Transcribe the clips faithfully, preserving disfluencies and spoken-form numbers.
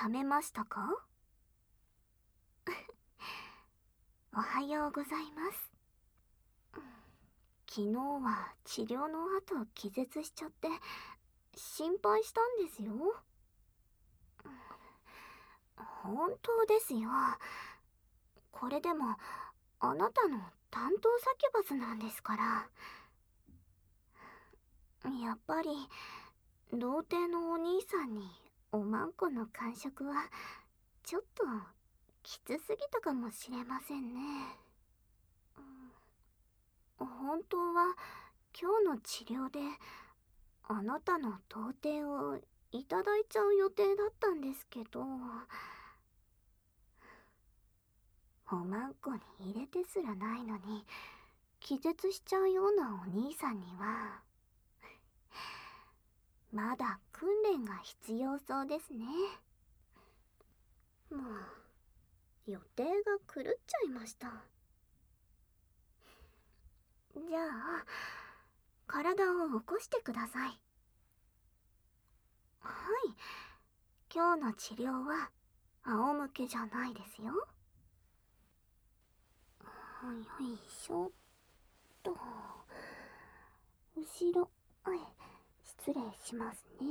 めましたか？おはようございます。昨日は治療の後気絶しちゃって心配したんですよ。本当ですよ。これでもあなたの担当サキュバスなんですから。やっぱり童貞のお兄さんにおまんこの感触はちょっときつすぎたかもしれませんね。本当は今日の治療であなたの童貞をいただいちゃう予定だったんですけど、おまんこに入れてすらないのに気絶しちゃうようなお兄さんにはまだ訓練が必要そうですね。もう予定が狂っちゃいました。じゃあ体を起こしてください。はい、今日の治療は仰向けじゃないですよ。よいしょっと。後ろ、はい、失礼しますね。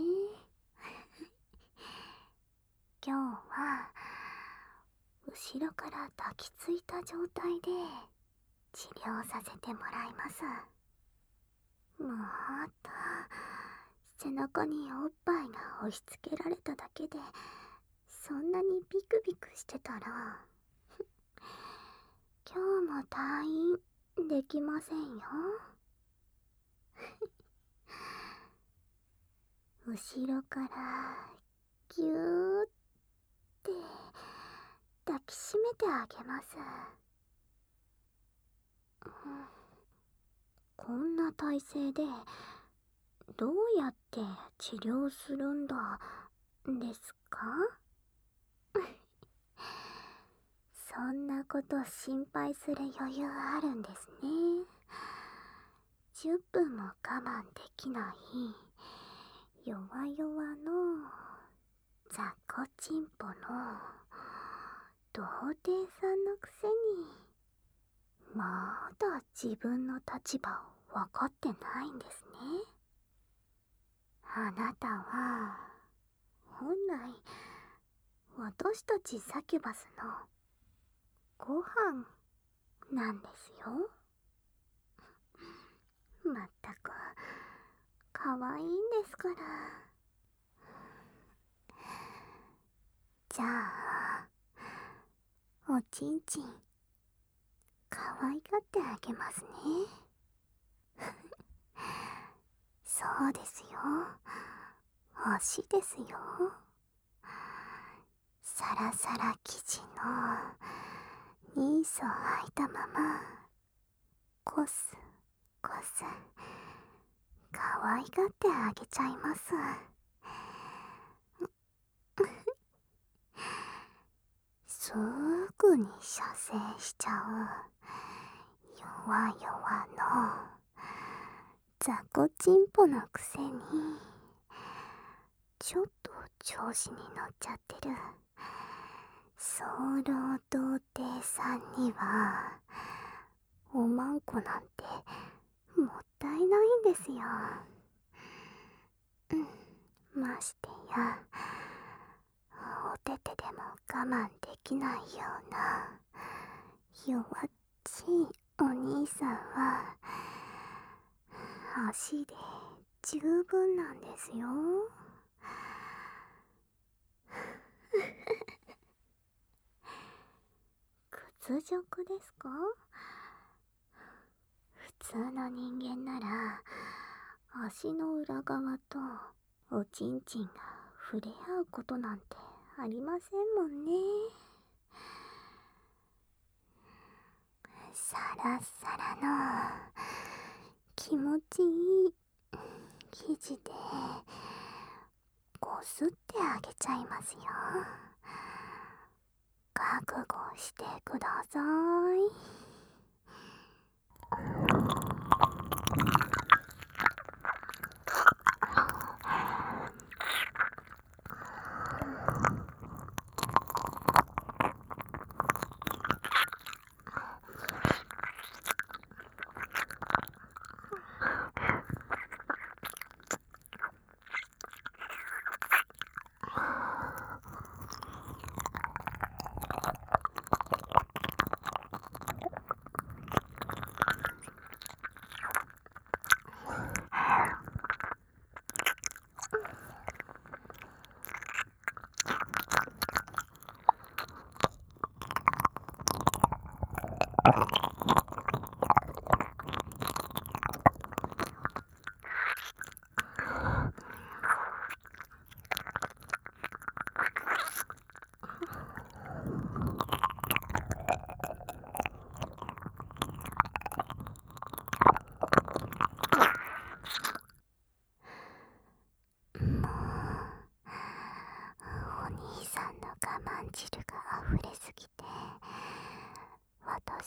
今日は後ろから抱きついた状態で治療させてもらいます。もっと背中におっぱいが押し付けられただけでそんなにビクビクしてたら今日も退院できませんよ。後ろからぎゅーって抱きしめてあげます。こんな体勢でどうやって治療するんだですか？そんなこと心配する余裕あるんですね。じゅっぷんも我慢できない弱々の雑魚チンポの童貞さんのくせにまだ自分の立場を分かってないんですね。あなたは本来私たちサキュバスのご飯なんですよ。まったく可愛いんですから。じゃあおちんちん可愛がってあげますね。そうですよ、足ですよ。サラサラ生地のニーソ履いたままコスコス可愛がってあげちゃいます。すぐに射精しちゃう弱々の雑魚チンポのくせにちょっと調子に乗っちゃってる早漏童貞さんにはおまんこなんてもったいないんですよ。うん、ましてやお手手でも我慢できないような弱っちいお兄さんは足で十分なんですよ。屈辱ですか？普通の人間なら足の裏側とおちんちんが触れ合うことなんてありませんもんね。サラサラの気持ちいい生地でこすってあげちゃいますよ。覚悟してください。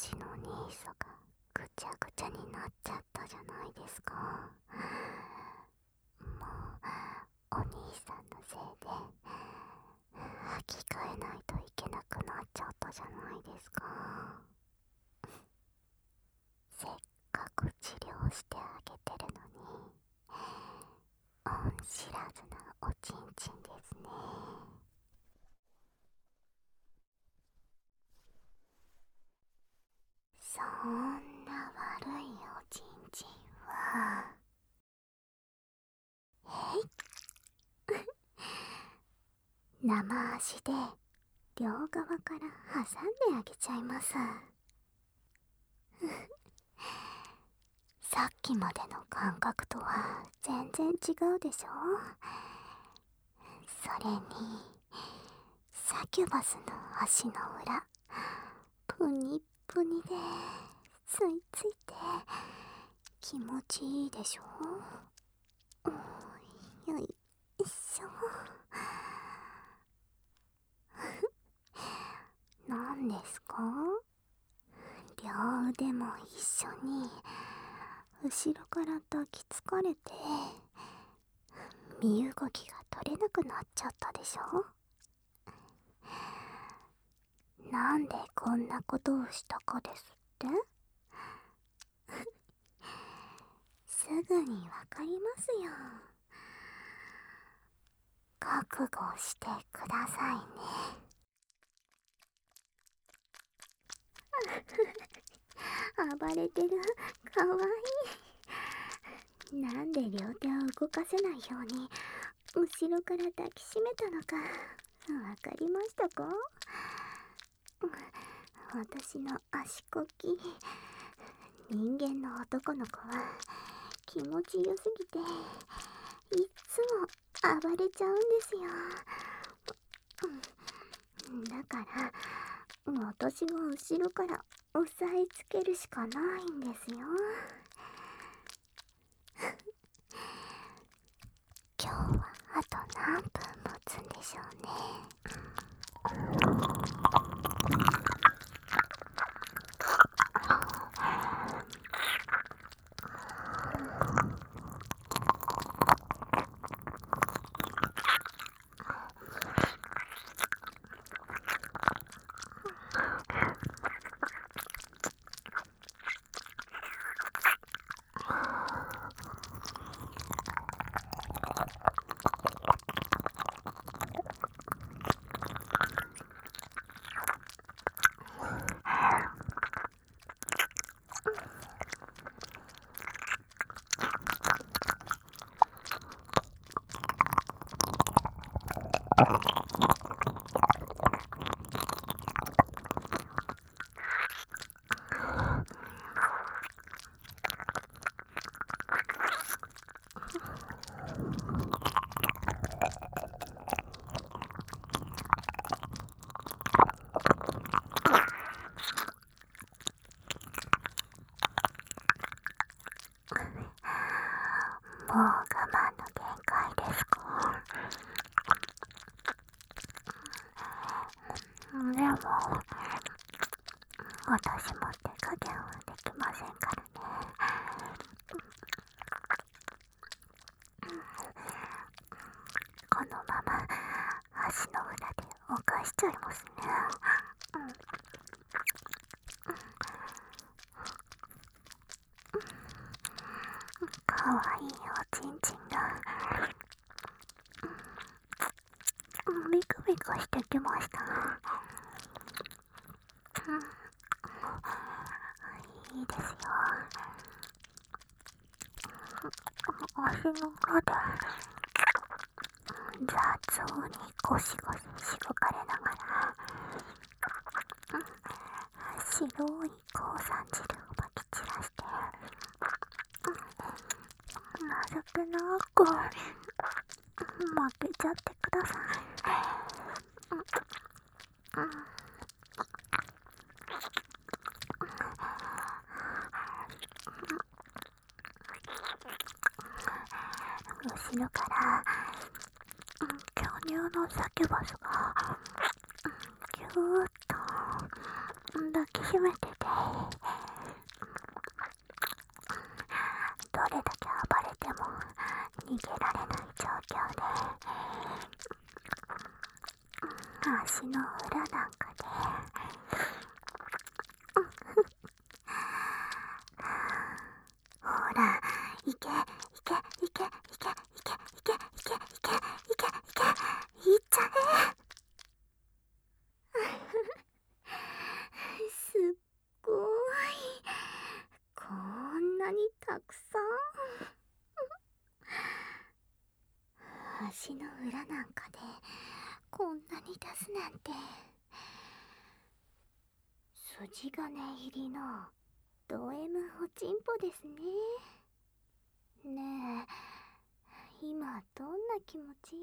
私のニーソがぐちゃぐちゃになっちゃったじゃないですか。もうお兄さんのせいで履き替えないといけなくなっちゃったじゃないですか。せっかく治療してあげてるのに恩知らずなおちんちんですね。そんな悪いおちんちんはえい生足で両側から挟んであげちゃいます。さっきまでの感覚とは全然違うでしょ。それにサキュバスの足の裏プニップニでついついて気持ちいいでしょ。よいしょ。なんですか？両腕も一緒に後ろから抱きつかれて身動きが取れなくなっちゃったでしょ。なんでこんなことをしたかですってすぐにわかりますよ。覚悟してくださいね。暴れてる。かわいい。なんで両手を動かせないように後ろから抱きしめたのかわかりましたか？私の足こき、人間の男の子は気持ちよすぎていっつも暴れちゃうんですよ。だから私が後ろから押さえつけるしかないんですよ。今日はあと何分持つんでしょうね。もう我慢の限界ですか？でも私も手加減はできませんからね。このまま足の裏で犯しちゃいますね。かわいいおちんちんがビクビクしてきました。いいですよ。足の裏で雑にゴシゴシしごかれながら白い鉱山汁をまき散らして情けなく負けちゃってください。後ろから巨乳のサキュバスがぎゅーっと抱きしめててどれだけ暴れても逃げられない状況で、足の裏なんかでほら、いけいけいけいけいけいけいけいけいけいけいけいっちゃえすっごい、こんなにたくさん足の裏なんかでこんなに出すなんて、筋金入りのド M おちんぽですね。ねえ、今どんな気持ち？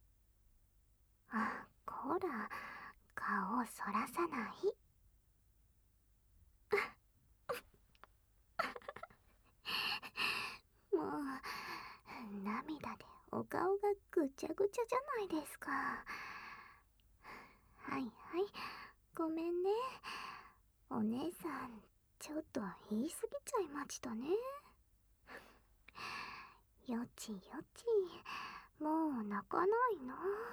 あ、こら、顔をそらさない。もう涙でお顔がぐちゃぐちゃじゃないですか。はいはい、ごめんね。お姉さん、ちょっと言い過ぎちゃいましたね。よちよち、もう泣かないの？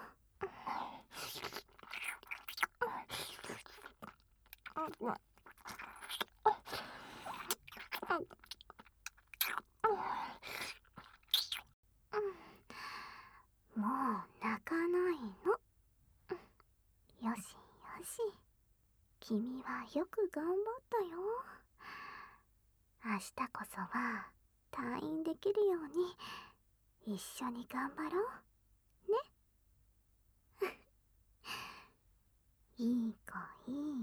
もう泣かないの。よしよし、君はよく頑張ったよ。明日こそは退院できるように一緒に頑張ろうね。いい子いい